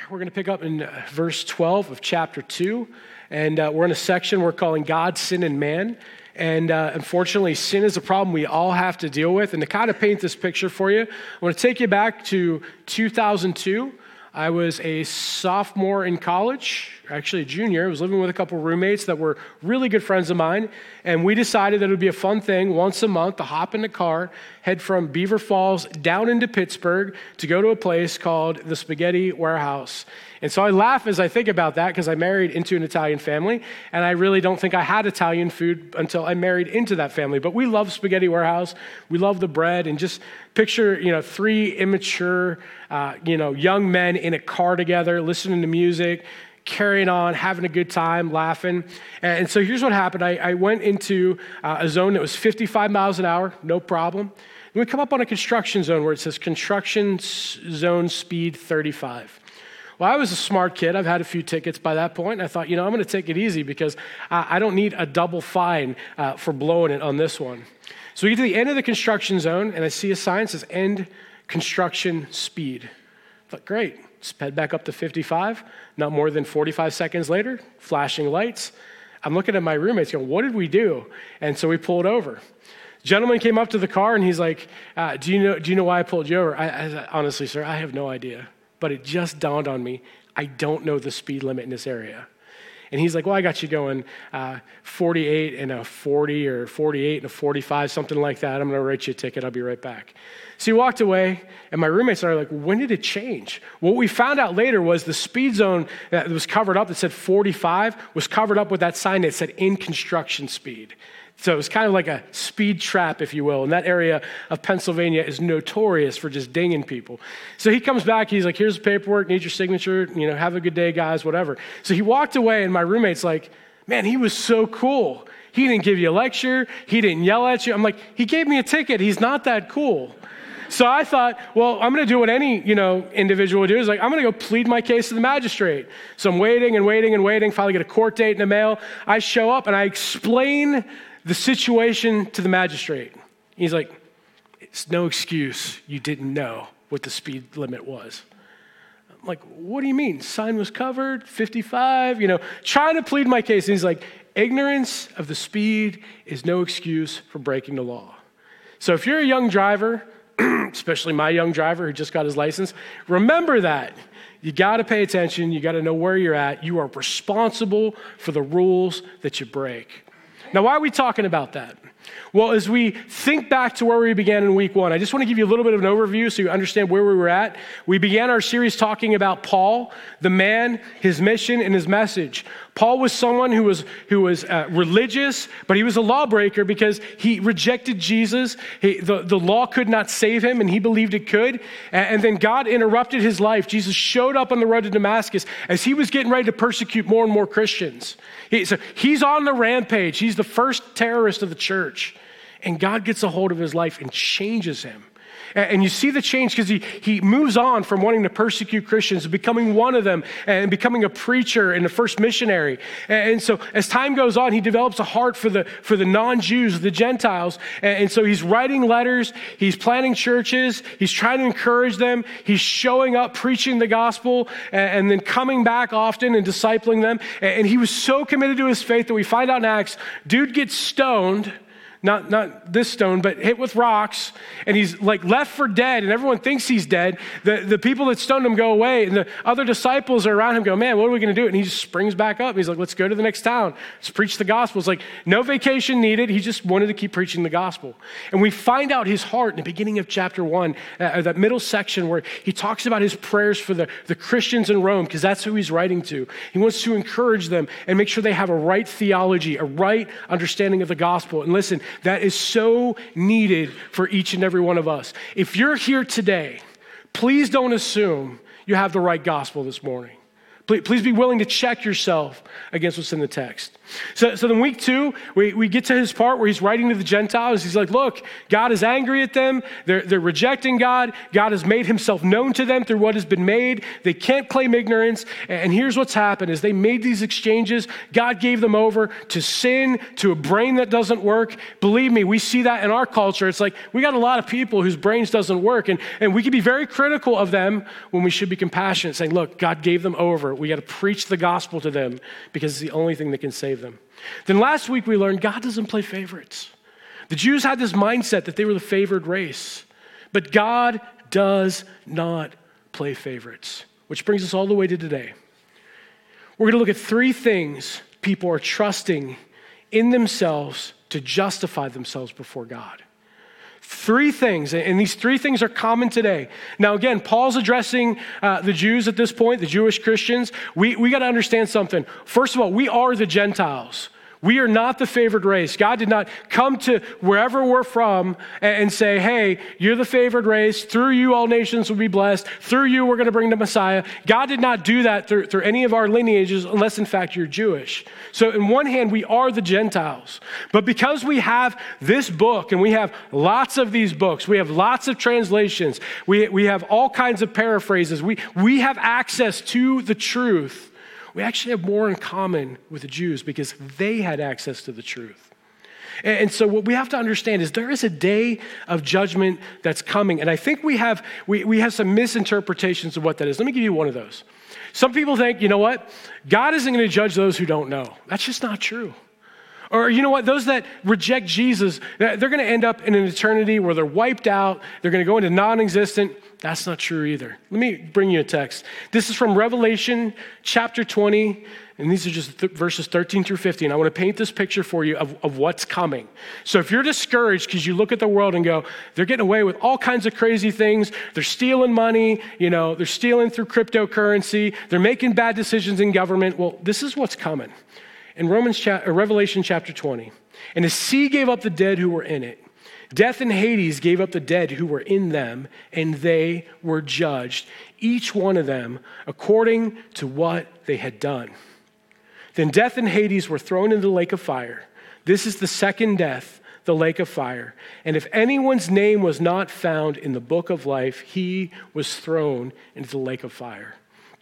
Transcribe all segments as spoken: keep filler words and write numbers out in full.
We're going to pick up in verse twelve of chapter two, and uh, we're in a section we're calling God, Sin, and Man. And uh, unfortunately, sin is a problem we all have to deal with. And to kind of paint this picture for you, I want to take you back to two thousand two. I was a sophomore in college, actually a junior. I was living with a couple roommates that were really good friends of mine. And we decided that it would be a fun thing once a month to hop in the car, head from Beaver Falls down into Pittsburgh to go to a place called the Spaghetti Warehouse. And so I laugh as I think about that because I married into an Italian family, and I really don't think I had Italian food until I married into that family. But we love Spaghetti Warehouse. We love the bread, and just picture, you know, three immature, uh, you know, young men in a car together, listening to music, carrying on, having a good time, laughing. And so here's what happened. I, I went into uh, a zone that was fifty-five miles an hour, no problem. And we come up on a construction zone where it says construction zone speed thirty-five. Well, I was a smart kid. I've had a few tickets by that point. And I thought, you know, I'm going to take it easy because uh, I don't need a double fine uh, for blowing it on this one. So we get to the end of the construction zone, and I see a sign that says end construction speed. I thought, great. Just head back up to fifty-five. Not more than forty-five seconds later, flashing lights. I'm looking at my roommates going, what did we do? And so we pulled over. Gentleman came up to the car, and he's like, uh, do you know do you know why I pulled you over? I, I, honestly, sir, I have no idea. But it just dawned on me, I don't know the speed limit in this area. And he's like, well, I got you going uh, forty-eight and a forty or forty-eight and a forty-five, something like that. I'm going to write you a ticket. I'll be right back. So he walked away, and my roommates are like, when did it change? What we found out later was the speed zone that was covered up that said forty-five was covered up with that sign that said in construction speed. So it was kind of like a speed trap, if you will. And that area of Pennsylvania is notorious for just dinging people. So he comes back, he's like, here's the paperwork, need your signature, you know, have a good day, guys, whatever. So he walked away, and my roommate's like, man, he was so cool. He didn't give you a lecture. He didn't yell at you. I'm like, he gave me a ticket. He's not that cool. So I thought, well, I'm going to do what any, you know, individual would do. Is like, I'm going to go plead my case to the magistrate. So I'm waiting and waiting and waiting. Finally get a court date in the mail. I show up, and I explain the situation to the magistrate. He's like, it's no excuse you didn't know what the speed limit was. I'm like, what do you mean? Sign was covered, fifty-five, you know, trying to plead my case. And he's like, ignorance of the speed is no excuse for breaking the law. So if you're a young driver, especially my young driver who just got his license, remember that. You got to pay attention. You got to know where you're at. You are responsible for the rules that you break. Now, why are we talking about that? Well, as we think back to where we began in week one, I just want to give you a little bit of an overview so you understand where we were at. We began our series talking about Paul, the man, his mission, and his message. Paul was someone who was who was uh, religious, but he was a lawbreaker because he rejected Jesus. He, the, the law could not save him, and he believed it could. And, and then God interrupted his life. Jesus showed up on the road to Damascus as he was getting ready to persecute more and more Christians. He, so he's on the rampage. He's the first terrorist of the church. And God gets a hold of his life and changes him. And you see the change because he, he moves on from wanting to persecute Christians to becoming one of them and becoming a preacher and the first missionary. And so as time goes on, he develops a heart for the for the non-Jews, the Gentiles. And so he's writing letters, he's planting churches, he's trying to encourage them, he's showing up, preaching the gospel, and then coming back often and discipling them. And he was so committed to his faith that we find out in Acts, dude gets stoned. Not not this stone, but hit with rocks, and he's like left for dead, and everyone thinks he's dead. The, the people that stoned him go away, and the other disciples are around him go, man, what are we going to do? And he just springs back up. He's like, let's go to the next town. Let's preach the gospel. It's like no vacation needed. He just wanted to keep preaching the gospel. And we find out his heart in the beginning of chapter one, uh, that middle section where he talks about his prayers for the, the Christians in Rome, because that's who he's writing to. He wants to encourage them and make sure they have a right theology, a right understanding of the gospel. And listen, that is so needed for each and every one of us. If you're here today, please don't assume you have the right gospel this morning. Please, please be willing to check yourself against what's in the text. So, so then week two, we, we get to his part where he's writing to the Gentiles. He's like, look, God is angry at them. They're, they're rejecting God. God has made himself known to them through what has been made. They can't claim ignorance. And here's what's happened is they made these exchanges. God gave them over to sin, to a brain that doesn't work. Believe me, we see that in our culture. It's like we got a lot of people whose brains doesn't work. And, and we can be very critical of them when we should be compassionate, saying, look, God gave them over. We got to preach the gospel to them because it's the only thing that can save them. Then last week we learned God doesn't play favorites. The Jews had this mindset that they were the favored race, but God does not play favorites, which brings us all the way to today. We're going to look at three things people are trusting in themselves to justify themselves before God. Three things, and these three things are common today. Now, again, Paul's addressing uh, the Jews at this point, the Jewish Christians. We, we got to understand something. First of all, we are the Gentiles. We are not the favored race. God did not come to wherever we're from and say, hey, you're the favored race. Through you, all nations will be blessed. Through you, we're going to bring the Messiah. God did not do that through, through any of our lineages, unless, in fact, you're Jewish. So in one hand, we are the Gentiles. But because we have this book, and we have lots of these books, we have lots of translations, we, we have all kinds of paraphrases, we, we have access to the truth. We actually have more in common with the Jews because they had access to the truth. And so what we have to understand is there is a day of judgment that's coming. And I think we have we, we have some misinterpretations of what that is. Let me give you one of those. Some people think, you know what? God isn't going to judge those who don't know. That's just not true. Or you know what? Those that reject Jesus, they're going to end up in an eternity where they're wiped out. They're going to go into non-existent. That's not true either. Let me bring you a text. This is from Revelation chapter twenty, and these are just th- verses thirteen through fifteen. I want to paint this picture for you of, of what's coming. So if you're discouraged because you look at the world and go, they're getting away with all kinds of crazy things. They're stealing money. You know, they're stealing through cryptocurrency. They're making bad decisions in government. Well, this is what's coming. In Romans cha- or Revelation chapter twenty, and the sea gave up the dead who were in it. Death and Hades gave up the dead who were in them, and they were judged, each one of them according to what they had done. Then death and Hades were thrown into the lake of fire. This is the second death, the lake of fire. And if anyone's name was not found in the book of life, he was thrown into the lake of fire.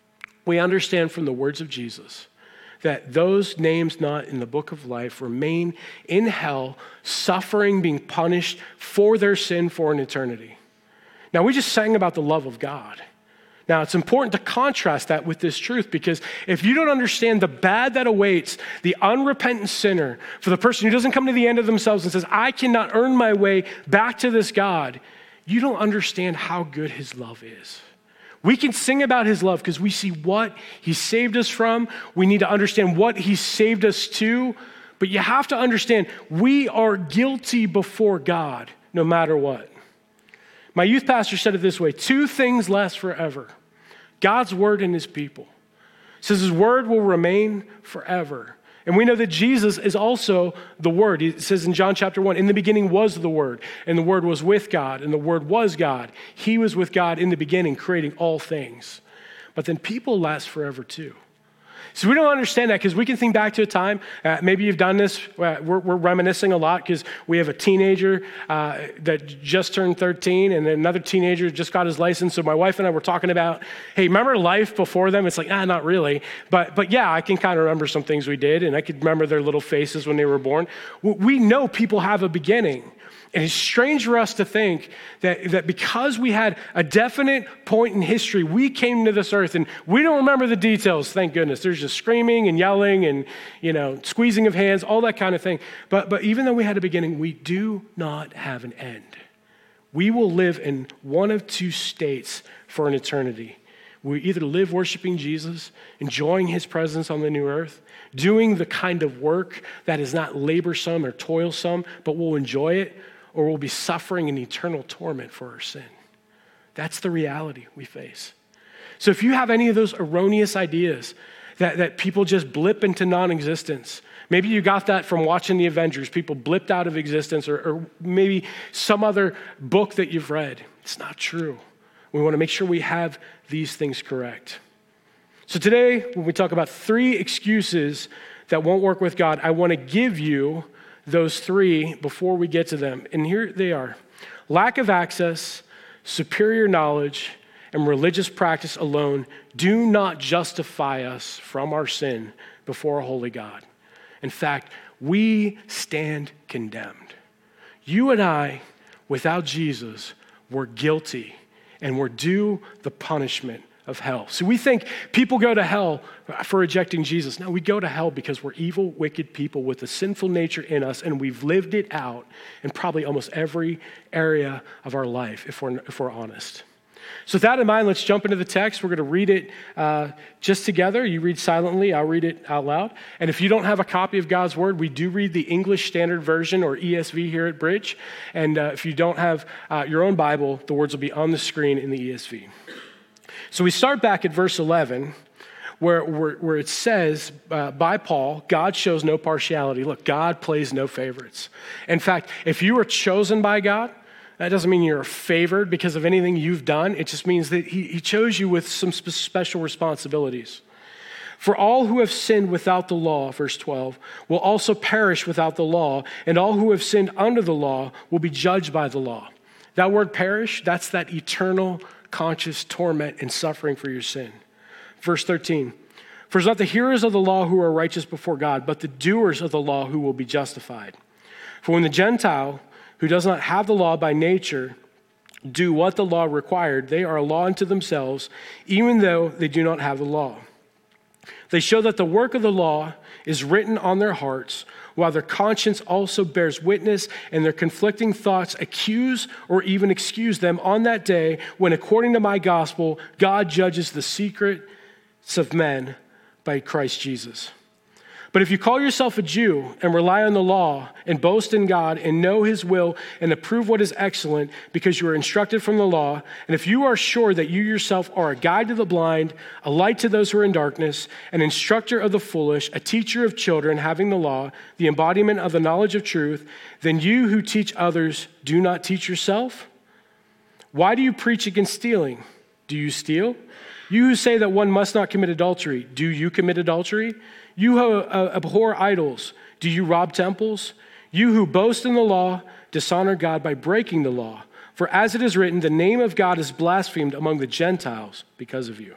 We understand from the words of Jesus that those names not in the book of life remain in hell, suffering, being punished for their sin for an eternity. Now, we just sang about the love of God. Now, it's important to contrast that with this truth, because if you don't understand the bad that awaits the unrepentant sinner, for the person who doesn't come to the end of themselves and says, I cannot earn my way back to this God, you don't understand how good his love is. We can sing about his love because we see what he saved us from. We need to understand what he saved us to. But you have to understand, we are guilty before God no matter what. My youth pastor said it this way: two things last forever: God's word and his people. He says his word will remain forever. And we know that Jesus is also the Word. It says in John chapter one, in the beginning was the Word, and the Word was with God, and the Word was God. He was with God in the beginning, creating all things. But then people last forever too. So we don't understand that because we can think back to a time, uh, maybe you've done this, uh, we're, we're reminiscing a lot because we have a teenager uh, that just turned thirteen and another teenager just got his license. So my wife and I were talking about, hey, remember life before them? It's like, ah, not really. But but yeah, I can kind of remember some things we did, and I could remember their little faces when they were born. We know people have a beginning. And it's strange for us to think that, that because we had a definite point in history, we came to this earth and we don't remember the details, thank goodness. There's just screaming and yelling and, you know, squeezing of hands, all that kind of thing. But, but even though we had a beginning, we do not have an end. We will live in one of two states for an eternity. We either live worshiping Jesus, enjoying his presence on the new earth, doing the kind of work that is not laborsome or toilsome, but we'll enjoy it, or we'll be suffering in eternal torment for our sin. That's the reality we face. So if you have any of those erroneous ideas that, that people just blip into non-existence, maybe you got that from watching the Avengers, people blipped out of existence, or, or maybe some other book that you've read. It's not true. We want to make sure we have these things correct. So today, when we talk about three excuses that won't work with God, I want to give you those three before we get to them. And here they are. Lack of access, superior knowledge, and religious practice alone do not justify us from our sin before a holy God. In fact, we stand condemned. You and I, without Jesus, were guilty and we're due the punishment of hell. So we think people go to hell for rejecting Jesus. No, we go to hell because we're evil, wicked people with a sinful nature in us, and we've lived it out in probably almost every area of our life, if we're, if we're honest. So with that in mind, let's jump into the text. We're going to read it uh, just together. You read silently, I'll read it out loud. And if you don't have a copy of God's Word, we do read the English Standard Version, or E S V, here at Bridge. And uh, if you don't have uh, your own Bible, the words will be on the screen in the E S V. So we start back at verse eleven, where, where, where it says, uh, by Paul, God shows no partiality. Look, God plays no favorites. In fact, if you were chosen by God, that doesn't mean you're favored because of anything you've done. It just means that he, he chose you with some spe- special responsibilities. For all who have sinned without the law, verse twelve, will also perish without the law, and all who have sinned under the law will be judged by the law. That word perish, that's that eternal conscious torment and suffering for your sin. Verse thirteen, for it's not the hearers of the law who are righteous before God, but the doers of the law who will be justified. For when the Gentile, who does not have the law by nature, do what the law required, they are a law unto themselves, even though they do not have the law. They show that the work of the law is written on their hearts, while their conscience also bears witness, and their conflicting thoughts accuse or even excuse them on that day when, according to my gospel, God judges the secrets of men by Christ Jesus. But if you call yourself a Jew and rely on the law and boast in God and know his will and approve what is excellent because you are instructed from the law, and if you are sure that you yourself are a guide to the blind, a light to those who are in darkness, an instructor of the foolish, a teacher of children having the law, the embodiment of the knowledge of truth, then you who teach others do not teach yourself? Why do you preach against stealing? Do you steal? You who say that one must not commit adultery, do you commit adultery? You who abhor idols, do you rob temples? You who boast in the law, dishonor God by breaking the law. For as it is written, the name of God is blasphemed among the Gentiles because of you.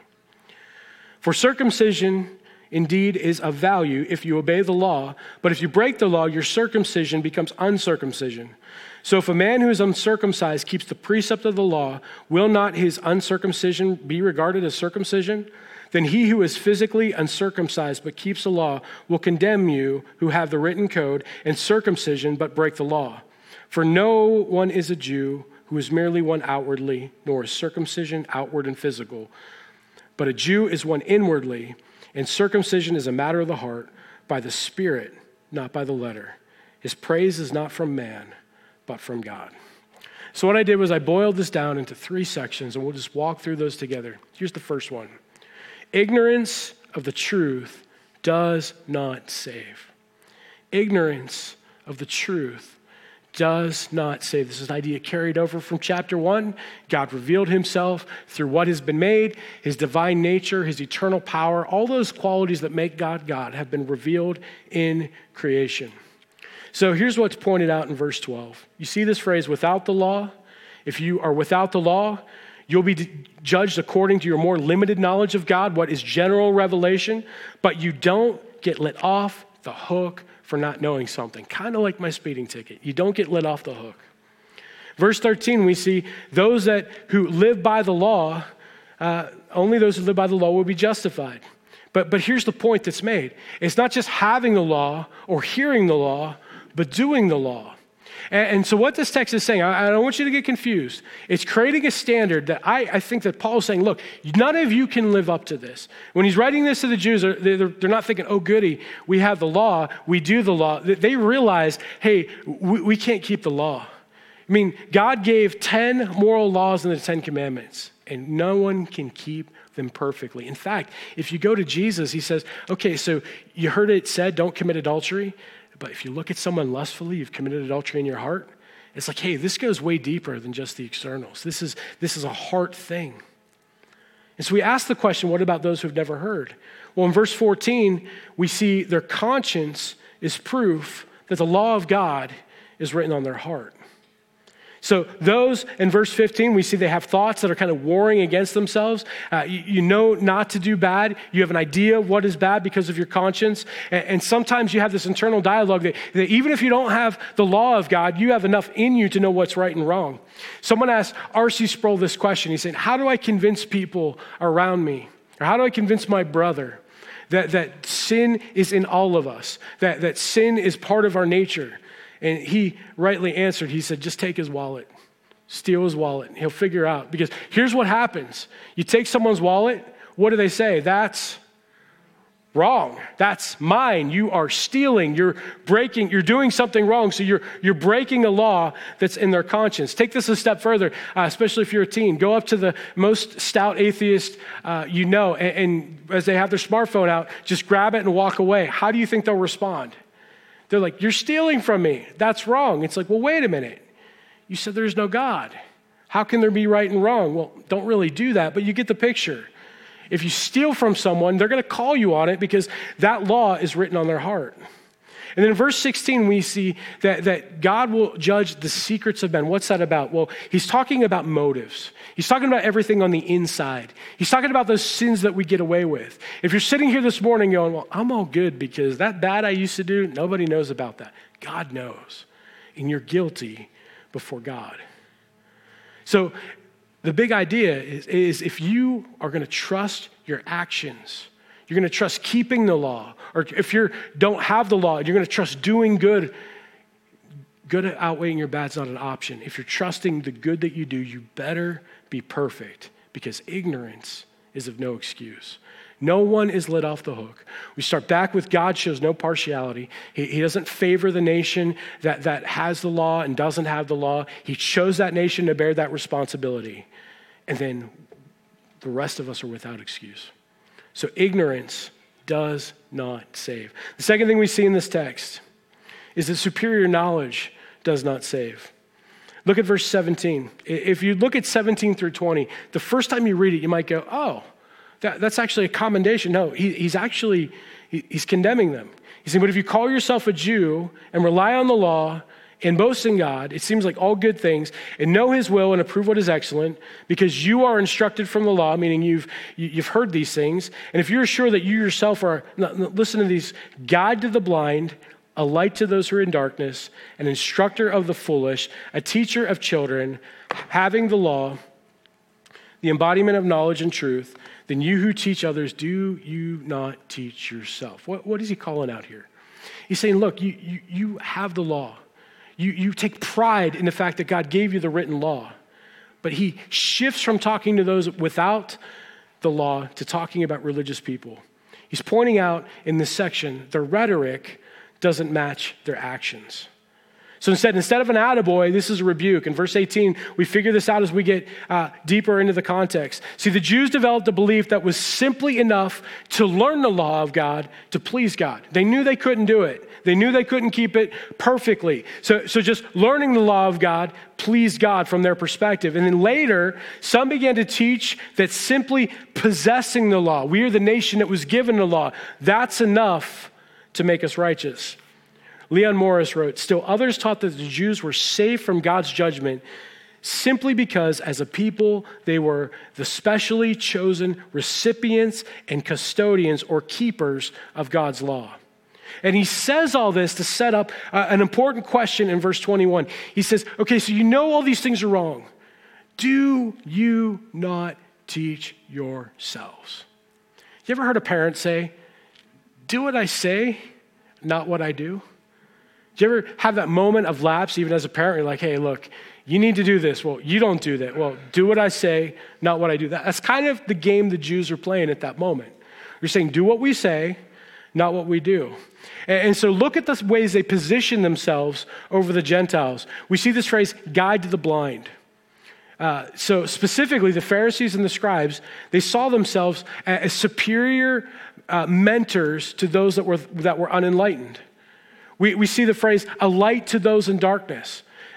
For circumcision indeed is of value if you obey the law, but if you break the law, your circumcision becomes uncircumcision. So if a man who is uncircumcised keeps the precept of the law, will not his uncircumcision be regarded as circumcision? Then he who is physically uncircumcised but keeps the law will condemn you who have the written code and circumcision but break the law. For no one is a Jew who is merely one outwardly, nor is circumcision outward and physical. But a Jew is one inwardly, and circumcision is a matter of the heart, by the Spirit, not by the letter. His praise is not from man, but from God. So what I did was I boiled this down into three sections, and we'll just walk through those together. Here's the first one. Ignorance of the truth does not save. Ignorance of the truth does not save. This is an idea carried over from chapter one. God revealed himself through what has been made, his divine nature, his eternal power. All those qualities that make God God have been revealed in creation. So here's what's pointed out in verse twelve. You see this phrase, without the law? If you are without the law, you'll be judged according to your more limited knowledge of God, what is general revelation, but you don't get let off the hook for not knowing something. Kind of like my speeding ticket. You don't get let off the hook. Verse thirteen, we see those that who live by the law, uh, only those who live by the law will be justified. But, but here's the point that's made. It's not just having the law or hearing the law, but doing the law. And, and so what this text is saying, I, I don't want you to get confused. It's creating a standard that I, I think that Paul is saying, look, none of you can live up to this. When he's writing this to the Jews, they're, they're, they're not thinking, oh, goody, we have the law, we do the law. They realize, hey, we, we can't keep the law. I mean, God gave ten moral laws in the Ten Commandments, and no one can keep them perfectly. In fact, if you go to Jesus, he says, okay, so you heard it said, don't commit adultery. But if you look at someone lustfully, you've committed adultery in your heart. It's like, hey, this goes way deeper than just the externals. This is, this is a heart thing. And so we ask the question, what about those who've never heard? Well, in verse fourteen, we see their conscience is proof that the law of God is written on their heart. So those in verse fifteen, we see they have thoughts that are kind of warring against themselves. Uh, you, you know not to do bad. You have an idea of what is bad because of your conscience. And, and sometimes you have this internal dialogue that, that even if you don't have the law of God, you have enough in you to know what's right and wrong. Someone asked R C Sproul this question. He said, how do I convince people around me? Or how do I convince my brother that, that sin is in all of us, that, that sin is part of our nature? And he rightly answered, he said, just take his wallet, steal his wallet, and he'll figure out. Because here's what happens. You take someone's wallet, what do they say? That's wrong. That's mine. You are stealing. You're breaking. You're doing something wrong. So you're you're breaking a law that's in their conscience. Take this a step further, uh, especially if you're a teen. Go up to the most stout atheist uh, you know, and, and as they have their smartphone out, just grab it and walk away. How do you think they'll respond? They're like, you're stealing from me. That's wrong. It's like, well, wait a minute. You said there's no God. How can there be right and wrong? Well, don't really do that, but you get the picture. If you steal from someone, they're going to call you on it because that law is written on their heart. And then in verse sixteen, we see that, that God will judge the secrets of men. What's that about? Well, he's talking about motives. He's talking about everything on the inside. He's talking about those sins that we get away with. If you're sitting here this morning going, well, I'm all good because that bad I used to do, nobody knows about that. God knows. And you're guilty before God. So the big idea is, is if you are going to trust your actions, you're going to trust keeping the law, or if you don't have the law, you're going to trust doing good. Good outweighing your bad's not an option. If you're trusting the good that you do, you better be perfect because ignorance is of no excuse. No one is let off the hook. We start back with God shows no partiality. He, he doesn't favor the nation that, that has the law and doesn't have the law. He chose that nation to bear that responsibility. And then the rest of us are without excuse. So ignorance does not save. The second thing we see in this text is that superior knowledge does not save. Look at verse seventeen. If you look at seventeen through twenty, the first time you read it, you might go, oh, that, that's actually a commendation. No, he, he's actually, he, he's condemning them. He's saying, but if you call yourself a Jew and rely on the law and boast in God, it seems like all good things, and know his will and approve what is excellent, because you are instructed from the law, meaning you've you've heard these things. And if you're sure that you yourself are, listen to these, guide to the blind, a light to those who are in darkness, an instructor of the foolish, a teacher of children, having the law, the embodiment of knowledge and truth, then you who teach others, do you not teach yourself? What, what is he calling out here? He's saying, look, you, you, you have the law. You, you take pride in the fact that God gave you the written law. But he shifts from talking to those without the law to talking about religious people. He's pointing out in this section, their rhetoric doesn't match their actions. So instead, instead of an attaboy, this is a rebuke. In verse eighteen, we figure this out as we get uh, deeper into the context. See, the Jews developed a belief that was simply enough to learn the law of God to please God. They knew they couldn't do it. They knew they couldn't keep it perfectly. So, so just learning the law of God pleased God from their perspective. And then later, some began to teach that simply possessing the law, we are the nation that was given the law, that's enough to make us righteous. Leon Morris wrote, still others taught that the Jews were safe from God's judgment simply because as a people, they were the specially chosen recipients and custodians or keepers of God's law. And he says all this to set up uh, an important question in verse twenty-one. He says, okay, so you know all these things are wrong. Do you not teach yourselves? You ever heard a parent say, do what I say, not what I do? Do you ever have that moment of lapse, even as a parent? You're like, hey, look, you need to do this. Well, you don't do that. Well, do what I say, not what I do. That's kind of the game the Jews are playing at that moment. You're saying, do what we say, not what we do. And so look at the ways they position themselves over the Gentiles. We see this phrase, guide to the blind. Uh, so specifically, the Pharisees and the scribes, they saw themselves as superior uh, mentors to those that were that were unenlightened. We, we see the phrase, a light to those in darkness.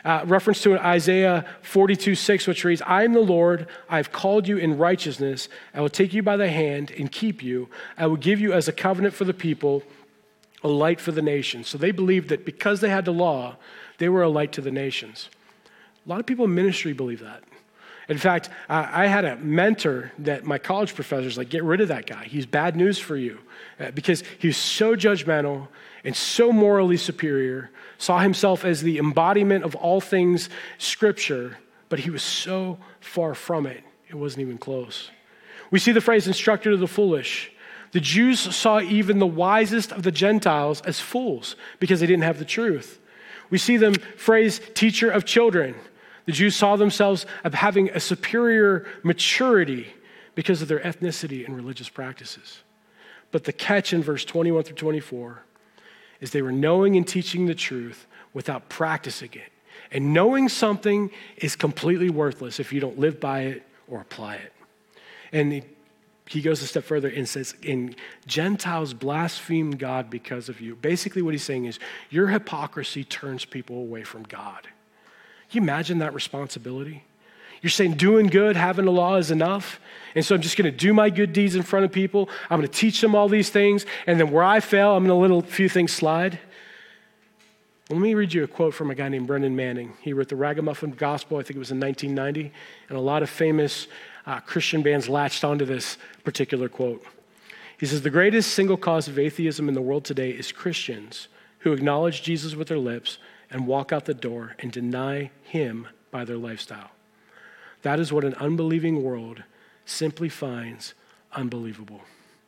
Uh, reference to Isaiah forty-two six, which reads, I am the Lord, I have called you in righteousness. I will take you by the hand and keep you. I will give you as a covenant for the people, a light for the nations. So they believed that because they had the law, they were a light to the nations. A lot of people in ministry believe that. In fact, I had a mentor that my college professors like, get rid of that guy. He's bad news for you uh, because he was so judgmental and so morally superior, saw himself as the embodiment of all things scripture, but he was so far from it, it wasn't even close. We see the phrase instructor to the foolish. The Jews saw even the wisest of the Gentiles as fools because they didn't have the truth. We see them phrase teacher of children. The Jews saw themselves as having a superior maturity because of their ethnicity and religious practices. But the catch in verse twenty-one through twenty-four is they were knowing and teaching the truth without practicing it. And knowing something is completely worthless if you don't live by it or apply it. And he, he goes a step further and says, and Gentiles blaspheme God because of you. Basically what he's saying is your hypocrisy turns people away from God. Can you imagine that responsibility? You're saying doing good, having the law is enough. And so I'm just going to do my good deeds in front of people. I'm going to teach them all these things. And then where I fail, I'm going to let a few things slide. Well, let me read you a quote from a guy named Brennan Manning. He wrote the Ragamuffin Gospel, I think it was in nineteen ninety. And a lot of famous uh, Christian bands latched onto this particular quote. He says, the greatest single cause of atheism in the world today is Christians who acknowledge Jesus with their lips and walk out the door and deny him by their lifestyle. That is what an unbelieving world simply finds unbelievable.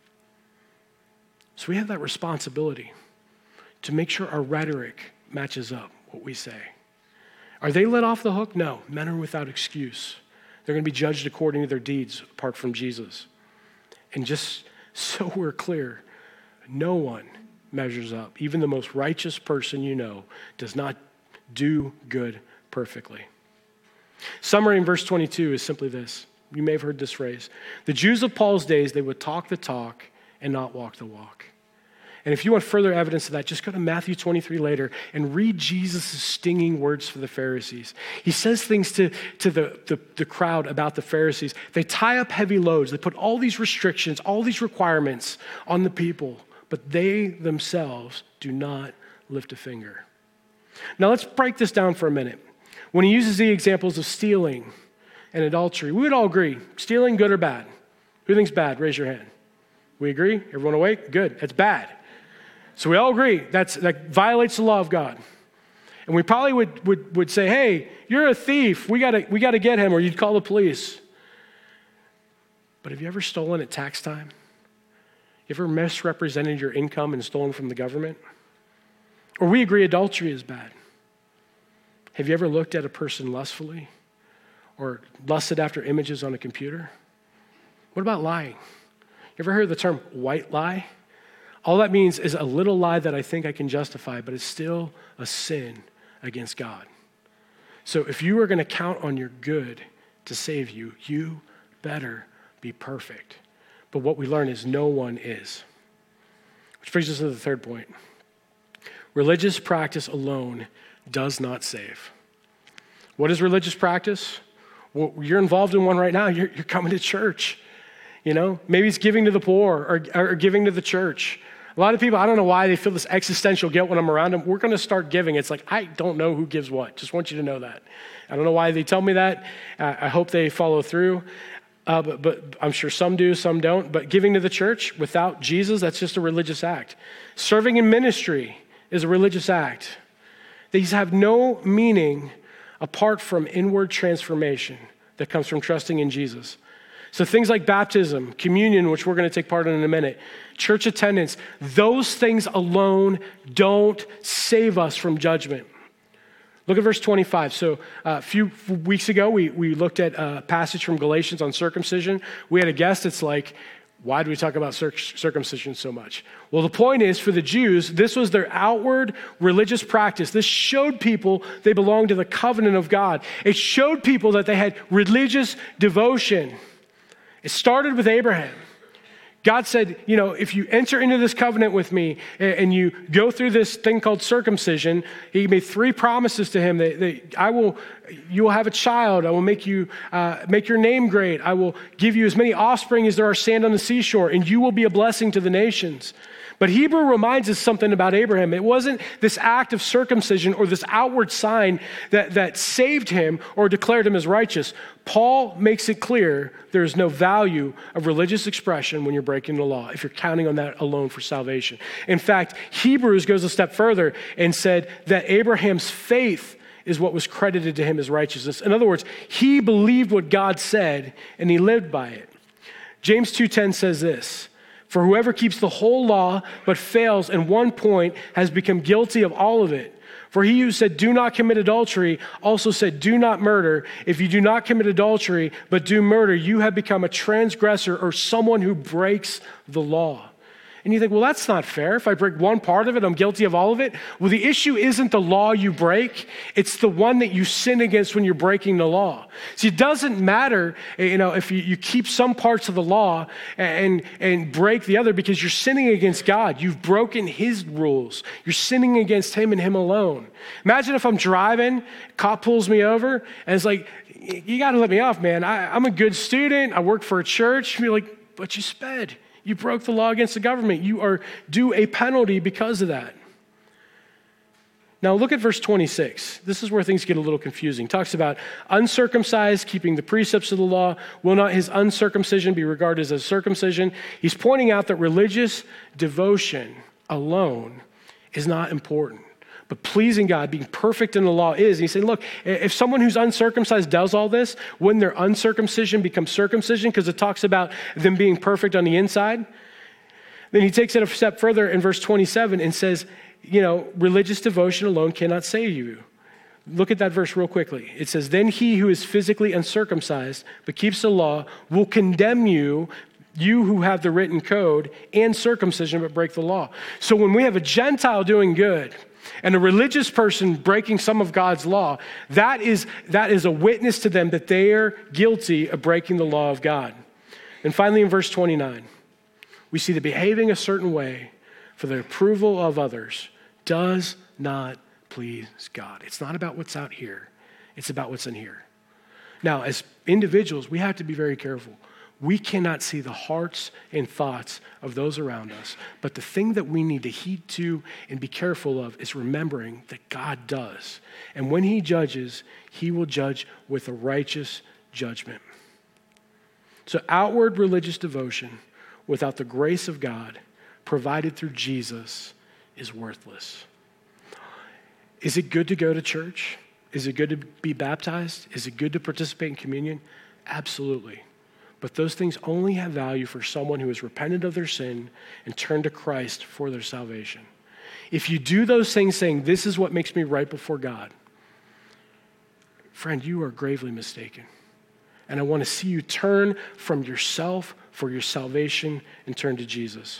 So we have that responsibility to make sure our rhetoric matches up what we say. Are they let off the hook? No, men are without excuse. They're going to be judged according to their deeds apart from Jesus. And just so we're clear, no one measures up. Even the most righteous person you know does not do good perfectly. Summary in verse twenty-two is simply this. You may have heard this phrase. The Jews of Paul's days, they would talk the talk and not walk the walk. And if you want further evidence of that, just go to Matthew twenty-three later and read Jesus' stinging words for the Pharisees. He says things to, to the, the, the crowd about the Pharisees. They tie up heavy loads. They put all these restrictions, all these requirements on the people, but they themselves do not lift a finger. Now let's break this down for a minute. When he uses the examples of stealing and adultery, we would all agree, stealing, good or bad? Who thinks bad? Raise your hand. We agree? Everyone awake? Good. That's bad. So we all agree that's, that violates the law of God. And we probably would, would, would say, hey, you're a thief. We gotta, we gotta get him, or you'd call the police. But have you ever stolen at tax time? You ever misrepresented your income and stolen from the government? Or we agree adultery is bad. Have you ever looked at a person lustfully or lusted after images on a computer? What about lying? You ever heard the term white lie? All that means is a little lie that I think I can justify, but it's still a sin against God. So if you are going to count on your good to save you, you better be perfect. But what we learn is no one is. Which brings us to the third point. Religious practice alone does not save. What is religious practice? Well, you're involved in one right now. You're, you're coming to church. You know, maybe it's giving to the poor or, or giving to the church. A lot of people, I don't know why they feel this existential guilt when I'm around them. We're going to start giving. It's like, I don't know who gives what. Just want you to know that. I don't know why they tell me that. Uh, I hope they follow through. Uh, but, but I'm sure some do, some don't. But giving to the church without Jesus, that's just a religious act. Serving in ministry is a religious act. These have no meaning apart from inward transformation that comes from trusting in Jesus. So things like baptism, communion, which we're going to take part in in a minute, church attendance, those things alone don't save us from judgment. Look at verse twenty-five. So uh, a few weeks ago, we, we looked at a passage from Galatians on circumcision. We had a guest that's like, why do we talk about circumcision so much? Well, the point is, for the Jews, this was their outward religious practice. This showed people they belonged to the covenant of God. It showed people that they had religious devotion. It started with Abraham. God said, you know, if you enter into this covenant with me and, and you go through this thing called circumcision, he made three promises to him that, that I will, you will have a child. I will make you, uh, make your name great. I will give you as many offspring as there are sand on the seashore, and you will be a blessing to the nations. But Hebrew reminds us something about Abraham. It wasn't this act of circumcision or this outward sign that, that saved him or declared him as righteous. Paul makes it clear there is no value of religious expression when you're breaking the law, if you're counting on that alone for salvation. In fact, Hebrews goes a step further and said that Abraham's faith is what was credited to him as righteousness. In other words, he believed what God said and he lived by it. James two ten says this, "For whoever keeps the whole law but fails in one point has become guilty of all of it. For he who said, 'Do not commit adultery,' also said, 'Do not murder.' If you do not commit adultery but do murder, you have become a transgressor or someone who breaks the law." And you think, well, that's not fair. If I break one part of it, I'm guilty of all of it. Well, the issue isn't the law you break. It's the one that you sin against when you're breaking the law. See, it doesn't matter, you know, if you, you keep some parts of the law and, and break the other, because you're sinning against God. You've broken his rules. You're sinning against him and him alone. Imagine if I'm driving, cop pulls me over, and it's like, you got to let me off, man. I, I'm a good student. I work for a church. You're like, but you sped. You broke the law against the government. You are due a penalty because of that. Now look at verse twenty-six. This is where things get a little confusing. It talks about uncircumcised keeping the precepts of the law. Will not his uncircumcision be regarded as circumcision? He's pointing out that religious devotion alone is not important. But pleasing God, being perfect in the law is. And he's saying, look, if someone who's uncircumcised does all this, wouldn't their uncircumcision become circumcision? Because it talks about them being perfect on the inside. Then he takes it a step further in verse twenty-seven and says, you know, religious devotion alone cannot save you. Look at that verse real quickly. It says, then he who is physically uncircumcised but keeps the law will condemn you, you who have the written code and circumcision but break the law. So when we have a Gentile doing good, and a religious person breaking some of God's law, that is, that is a witness to them that they are guilty of breaking the law of God. And finally, in verse twenty-nine, we see that behaving a certain way for the approval of others does not please God. It's not about what's out here. It's about what's in here. Now, as individuals, we have to be very careful. We cannot see the hearts and thoughts of those around us. But the thing that we need to heed to and be careful of is remembering that God does. And when he judges, he will judge with a righteous judgment. So outward religious devotion without the grace of God provided through Jesus is worthless. Is it good to go to church? Is it good to be baptized? Is it good to participate in communion? Absolutely. But those things only have value for someone who has repented of their sin and turned to Christ for their salvation. If you do those things saying, this is what makes me right before God, friend, you are gravely mistaken. And I want to see you turn from yourself for your salvation and turn to Jesus.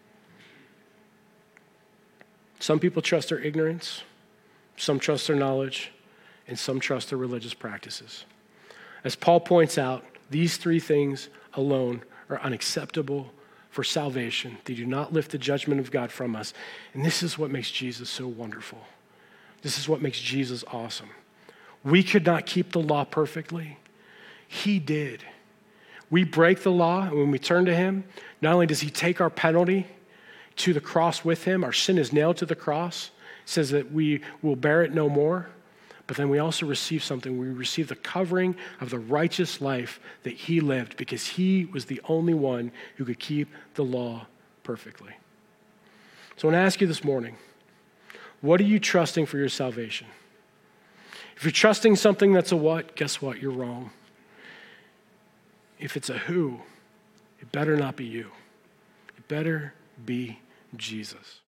Some people trust their ignorance, some trust their knowledge, and some trust their religious practices. As Paul points out, these three things alone are unacceptable for salvation. They do not lift the judgment of God from us. And this is what makes Jesus so wonderful. This is what makes Jesus awesome. We could not keep the law perfectly. He did. We break the law, and when we turn to him, not only does he take our penalty to the cross with him, our sin is nailed to the cross, it says that we will bear it no more. But then we also receive something. We receive the covering of the righteous life that he lived because he was the only one who could keep the law perfectly. So I want to ask you this morning, what are you trusting for your salvation? If you're trusting something that's a what, guess what? You're wrong. If it's a who, it better not be you. It better be Jesus.